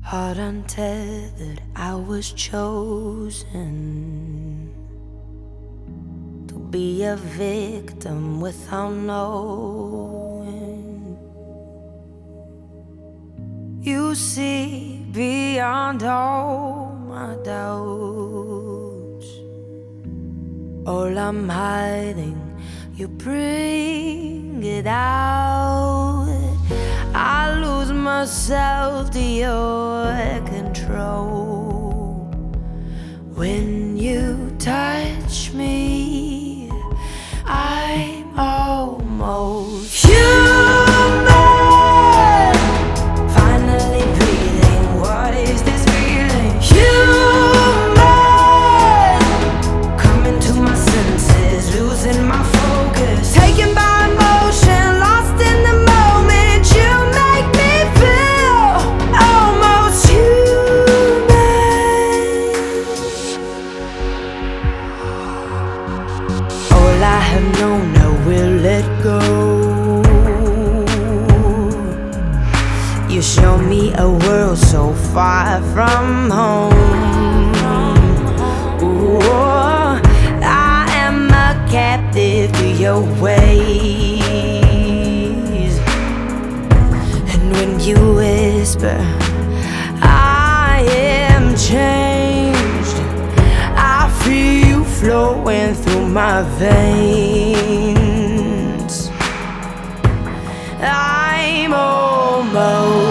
Heart untethered, I was chosen to be a victim without knowing. You see beyond all my doubts. All I'm hiding, you bring it out. I lose myself to your control. When you touch me, I'm almost human. Finally breathing, what is this feeling? Human. Coming to my senses, losing my focus. Taken by emotion, lost in the moment. You make me feel almost human. All I have known, I will let go. You show me a world so far from home. Ooh, I am a captive to your ways. And when you whisper, I am changed, I feel you flowing through my veins. I'm almost